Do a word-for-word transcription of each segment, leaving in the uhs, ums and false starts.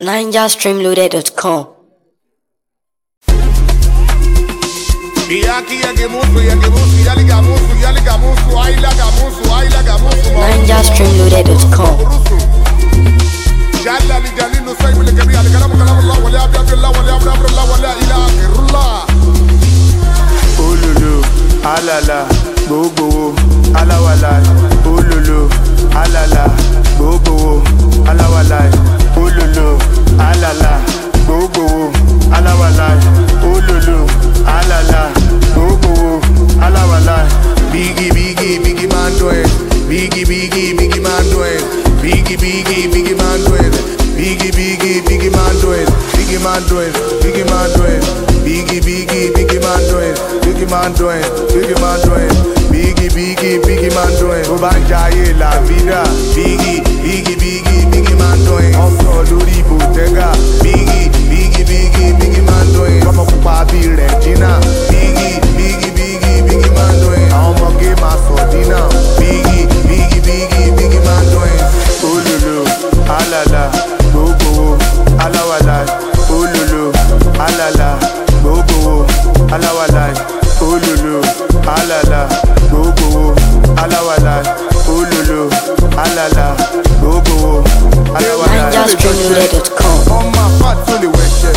ninja stream loaded dot com. ninja stream loaded dot com. Ololo, alala, gbogbo, alawala. Ololo, alala, gbogbo, alawala. Ololo, alala, gbogbo, alawala. Ololo, alala, gbogbo, alawala. Biggie, biggie, biggie man do it. Biggie, biggie, biggie man do it. Biggie, biggie, biggie man do it. Biggie, biggie, biggie man do it. Biggie man do it. Biggie man do it. Biggie, biggie, biggie man do it. Biggie man do it. Biggie man do it. Biggie, biggie, biggie man do it. Tó bá ń jayé la vida. Biggie, biggie, biggie, biggie man do it. Ọ̀sán lórí Bottega. Biggie, biggie, biggie, biggie man do it. Ọmọ pupa bí Regina. Biggie, biggie, biggie, biggie man do it. Àwọn ọmọge máa sọ dínà. Biggie, biggie, biggie, biggie man do it. Ololo, alala, gbogbo, alawala. Ololo, alala, gbogbo, alawala. Ololo, alala, gbogbo, alawala. Ololo, alala, gbogbo, alawala. ninja stream loaded dot com. Ọmọ apá tó lè wẹ̀ṣẹ̀.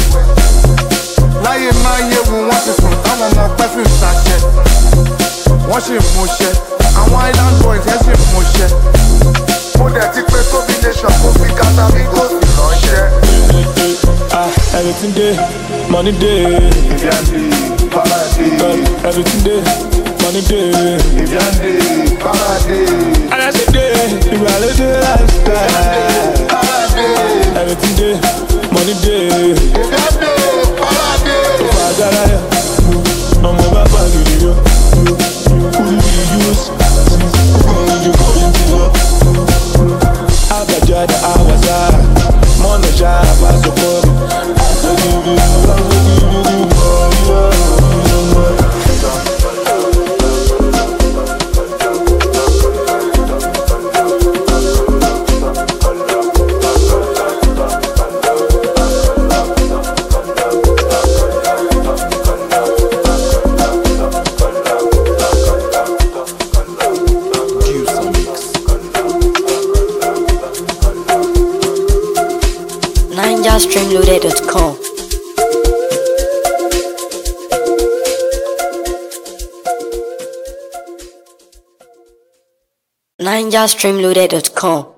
Láyé máa yé wo wọ́n ti sùn táwọn ọmọ ọpẹ́ fi ń ṣàṣẹ. Wọ́n ṣì ń múṣẹ. Àwọn island boys yẹn ṣì ń múṣẹ. Mo dẹ̀ ti pé Tóbi nation kó fi Casamigos sì ránṣẹ́. Ah, everything day, money day. Ìbíàndé, Bàbáde. Everything day, money day. Ìbíàndé, Bàbáde. Everything day, ìgbàlódé lifestyle. Bàbáde. Everything day, money day. Ìbíàndé, Bàbáde. Fàgàrà yà, ọmọ bàbá gidi yọ. Kúrú bí yúùs, kúrú ju kọ́lé ti lọ. Àbájáde àwàsá, mọ́nà ṣá àbásọ̀kọ́. Àṣọ̀gìrì, àṣọ̀gìrì, ọ̀yọ́. ninja stream loaded dot com. ninja stream loaded dot com.